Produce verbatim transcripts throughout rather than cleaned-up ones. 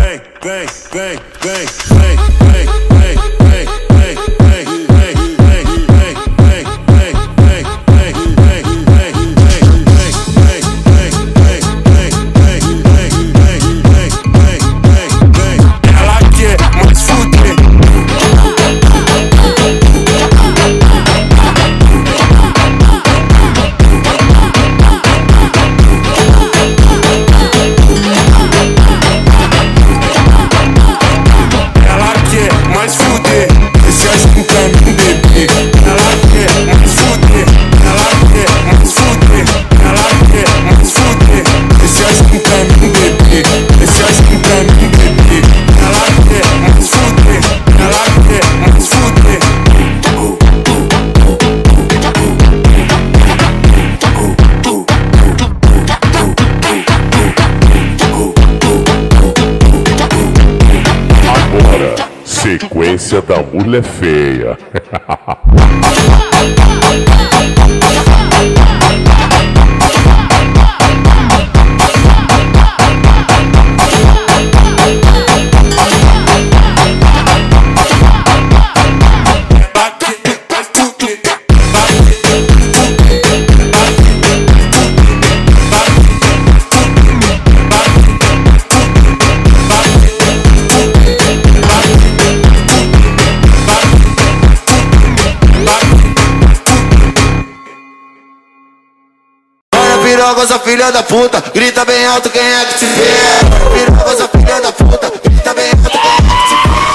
vem, vem, vem, vem, vem, vem, vem, vem, vem, vem, vem, vem, vem, vem, vem, Sequência da mulher feia. Pirogosa filha da puta, grita bem alto quem é que te vê. Pirogosa filha da puta, grita bem alto quem é que te vê.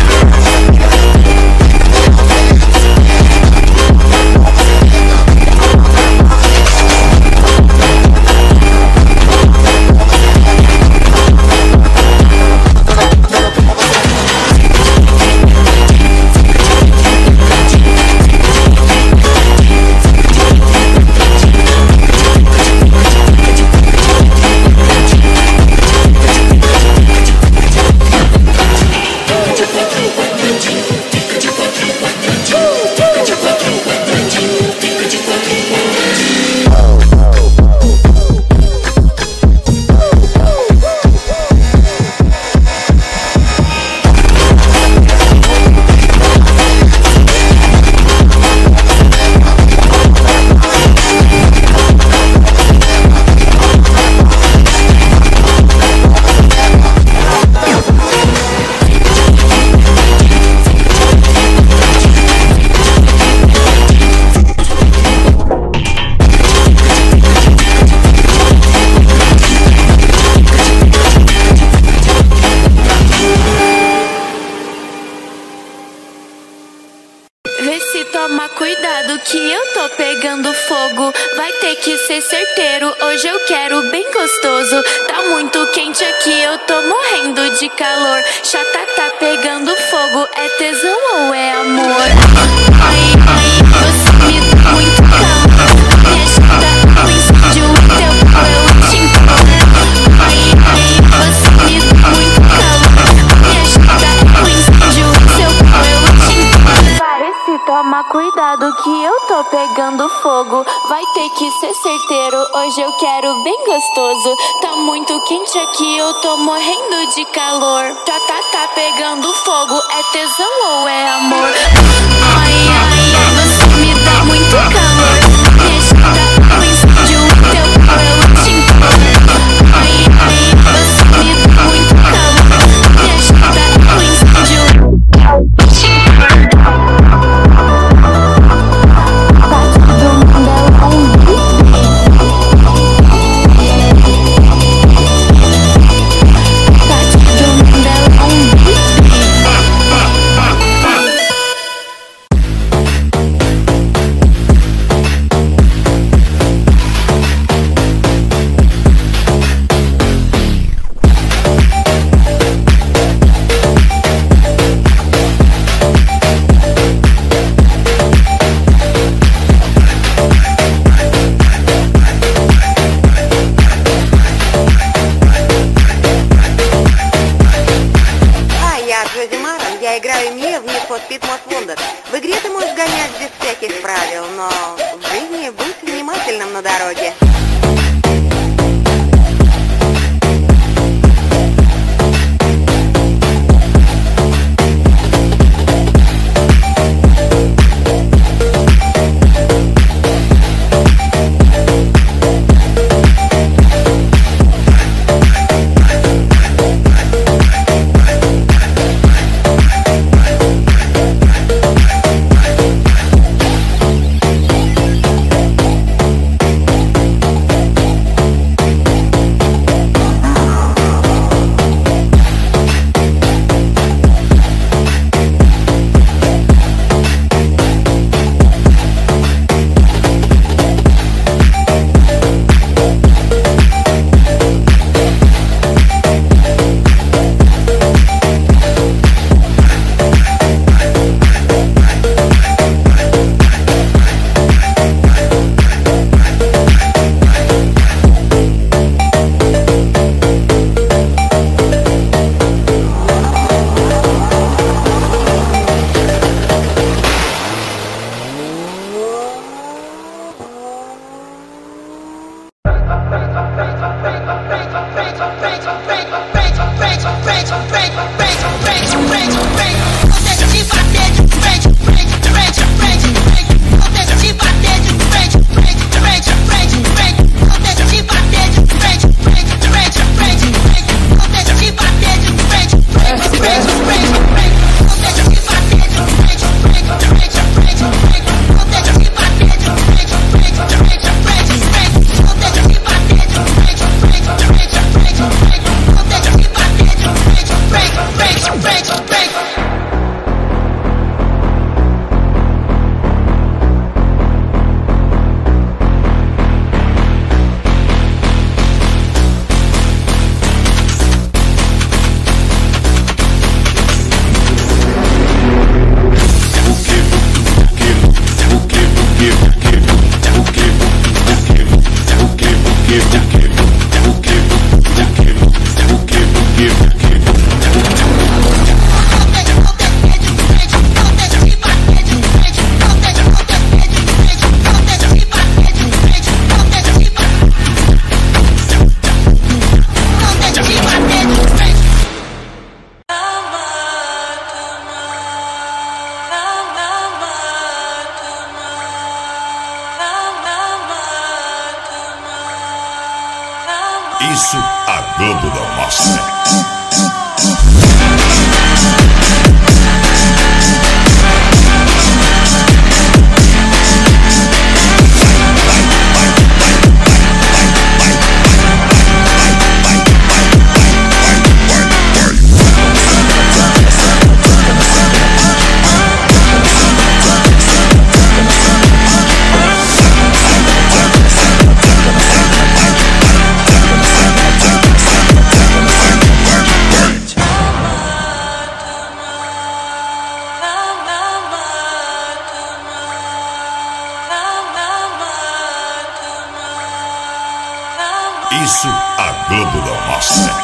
Toma cuidado que eu tô pegando fogo. Vai ter que ser certeiro, hoje eu quero bem gostoso. Tá muito quente aqui, eu tô morrendo de calor. Chata tá pegando fogo, é tesão ou é amor? Ai, ai, você me dá muito calor. Minha chata, o incêndio, teu pau eu te imploro. Ai, ai, você me dá muito calor. Minha chata, o incêndio, seu pau eu te imploro. Parece, toma cuidado que eu tô pegando fogo. Vai ter que ser certeiro, hoje eu quero bem gostoso. Tá muito quente aqui, eu tô morrendo de calor. Já tá, tá pegando fogo, é tesão ou é amor? Ai, ai, você me dá muito calor. Me chata, o incêndio, teu pau eu te imploro. Ai, ai, você me dá muito calor. Me chata, o incêndio, eu te imploro. В игре ты можешь гонять без всяких правил, но в жизни будь внимательным на дороге. Isso a Gândula mostra. Isso a Gândula mostra.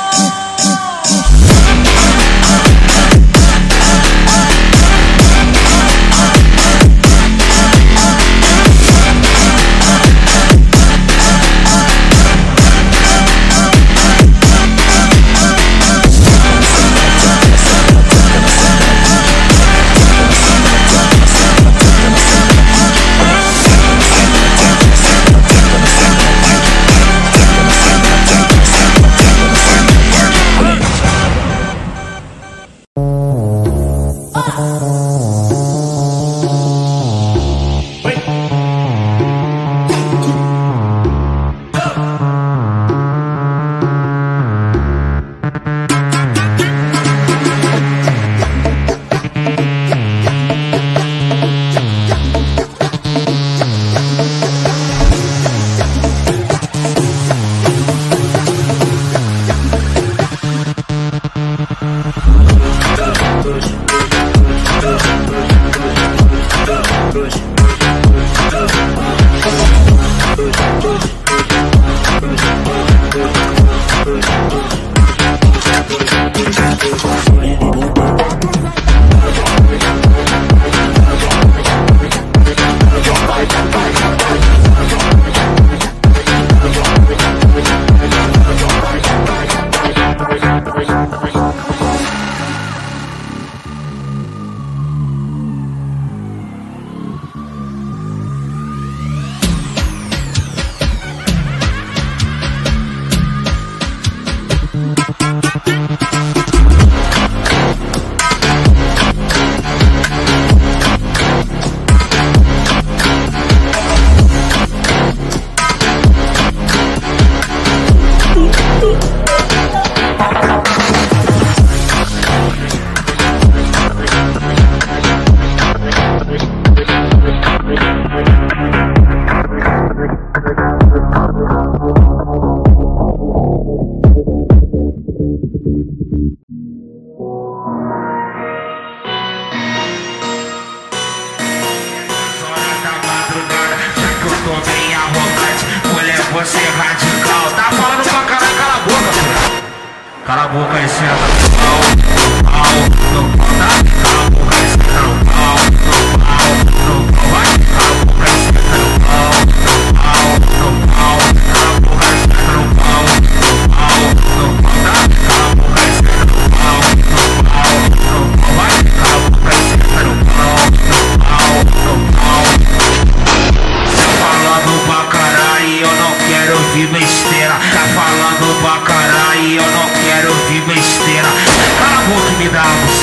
Você é radical, tá falando pra cara, cala a boca, filho. Cala a boca e senta no pau, no pau, no pau, tá? Cala a boca e senta no pau, no pau, no pau, vai. Cala a boca e senta no pau, no pau, no pau. Cala a boca e senta no pau, no pau, no pau, tá? Cala a boca e senta no pau.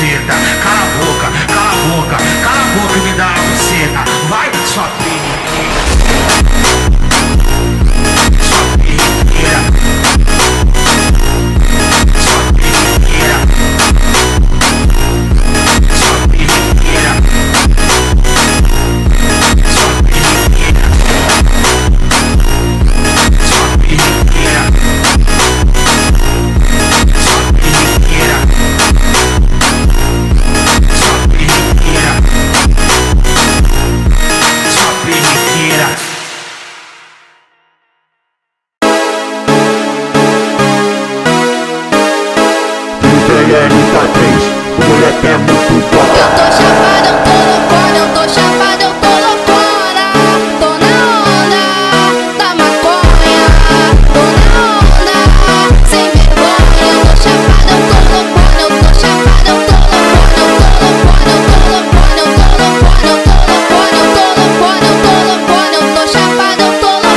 buceta. Cala a boca, cala a boca, cala a boca e me dá a buceta. Vai, sua periqueira. Sua periqueira. Sua periqueira. Sua periqueira. Sua periqueira. Sua periqueira. Sua periqueira. Sua periqueira. Sua periqueira. Mulher que é muito bom. Eu tô chapada, eu tô loucona, eu tô chapada, eu tô loucona. Tô na onda da maconha, tô na onda sem vergonha. Eu tô chapada, eu tô loucona, eu tô chapada, eu tô loucona, eu tô loucona, eu tô loucona, eu tô loucona, eu tô loucona, eu tô loucona, eu tô loucona, eu tô chapada, eu tô loucona.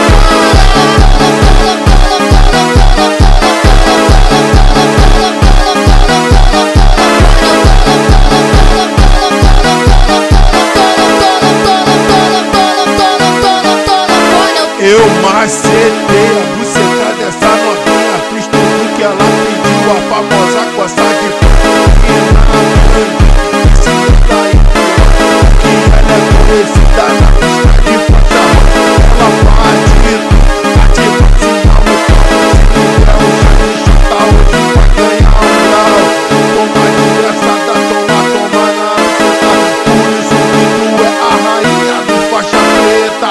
Eu macetei a buceta dessa novinha, fiz tudo que ela pediu, a famosa coça de p*******. Se liga aí, que ela é conhecida na pista de faixa rosa. Ela bate tudo, ativa sinal no carro. Se ligar o chá de chata, hoje vai ganhar um grau. Toma desgraçada, toma, toma na buceta. Por isso que tu é a rainha do faixa preta.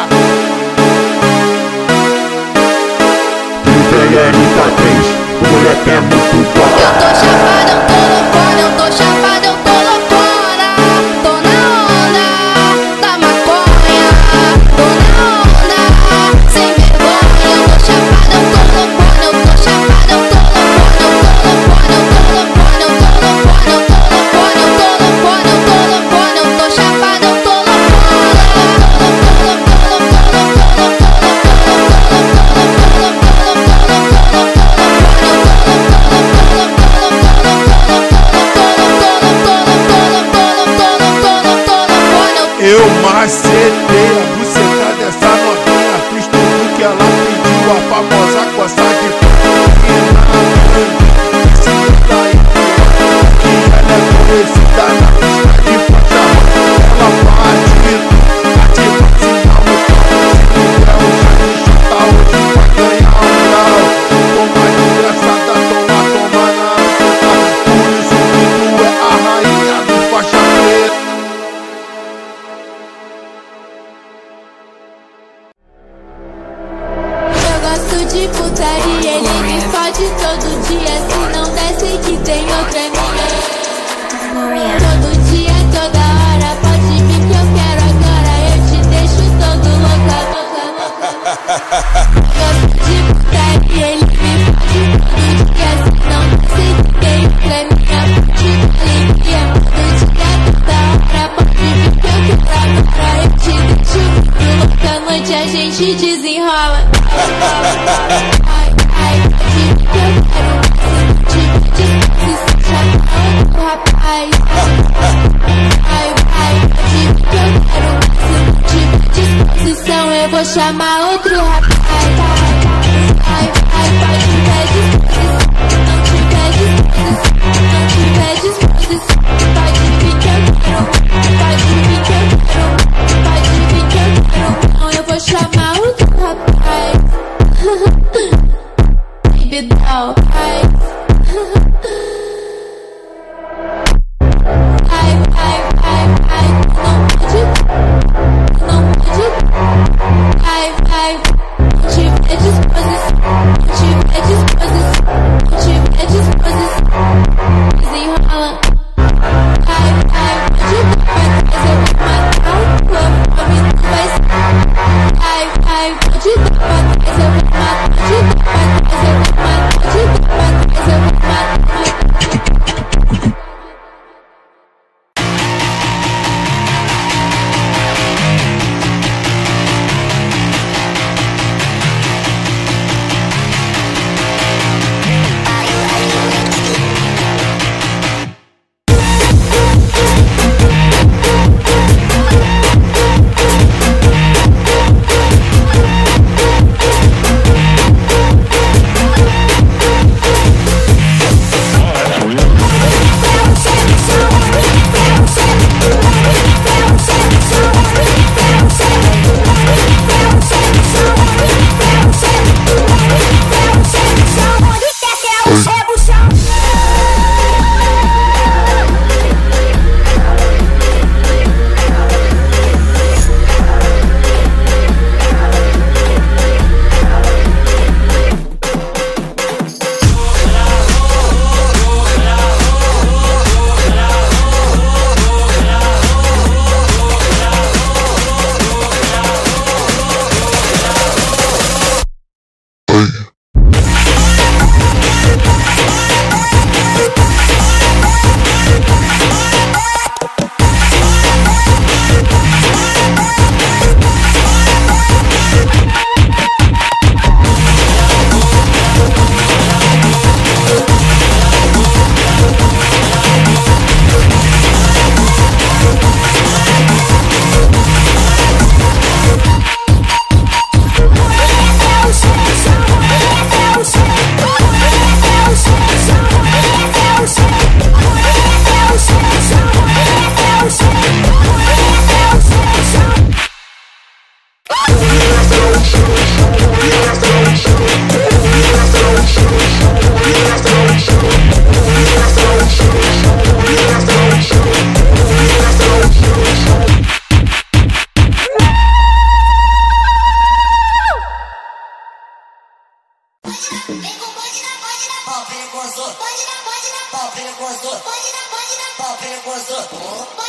Mulher que é muito bom. Eu tô chapada, eu tô loucona, eu tô chapada, eu tô loucona. Tô na onda da maconha, tô na onda sem vergonha. Eu tô chapada, eu tô loucona, eu tô chapada, eu tô loucona, eu tô loucona, eu tô loucona, eu tô loucona, eu tô loucona, eu tô loucona, eu tô loucona, eu tô chapada, eu tô loucona. Eu macetei a buceta dessa novinha, fiz tudo que ela pediu, a famosa coça de p******. Se liga aí, que ela é conhecida na pista de faixa rosa. Ela bate tudo, ativa sinal no carro. Se ligar o chá de chata, hoje vai ganhar um grau. Toma desgraçada, toma, toma na buceta. Por isso que tu é a rainha do faixa preta. Gosto de putaria, ele me fode todo dia. Se não desce que tem outra minha. Todo dia, toda hora, pode vir que eu quero agora. Eu te deixo todo louca, louca, louca. Gosto de putaria, ele me fode todo dia. Se não desce que tem outra minha. Pode alegria, todo dia, toda hora, pode vir que eu quero agora. Eu te deixo todo louca, à noite a gente desenrola. Ai, ai, pode vir que eu quero mais. Te disse, chama outro rapaz. Ai, ai, pode vir que eu quero mais. Tiver disposição, eu vou chamar outro rapaz. Ai, ai, pode vir disposição. Não tiver disposição, não tiver disposição. Pode vir que eu quero, pode vir que eu quero, pode vir que eu quero. Não, eu vou chamar outro rapaz. Baby doll, ai. Ai, ai, ai, ai, não pode, não pode. Ai, ai. gostoso. Pode dar, pode dar. Pau, piranha gostoso.